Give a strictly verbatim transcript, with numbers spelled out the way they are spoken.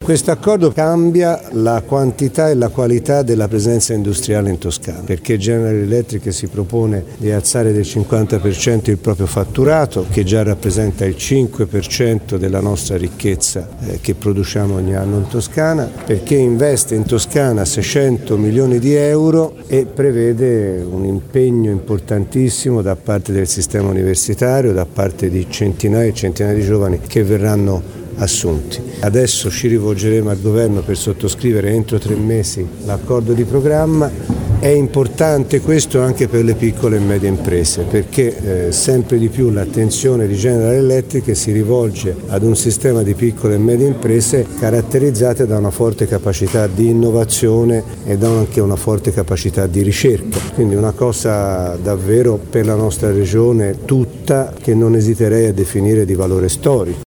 Questo accordo cambia la quantità e la qualità della presenza industriale in Toscana, perché General Electric si propone di alzare del cinquanta per cento il proprio fatturato, che già rappresenta il cinque per cento della nostra ricchezza eh, che produciamo ogni anno in Toscana, perché investe in Toscana seicento milioni di euro e prevede un impegno importantissimo da parte del sistema universitario, da parte di centinaia e centinaia di giovani che verranno assunti. Adesso ci rivolgeremo al governo per sottoscrivere entro tre mesi l'accordo di programma. È importante questo anche per le piccole e medie imprese, perché eh, sempre di più l'attenzione di General Electric si rivolge ad un sistema di piccole e medie imprese caratterizzate da una forte capacità di innovazione e da anche una forte capacità di ricerca. Quindi una cosa davvero per la nostra regione tutta che non esiterei a definire di valore storico.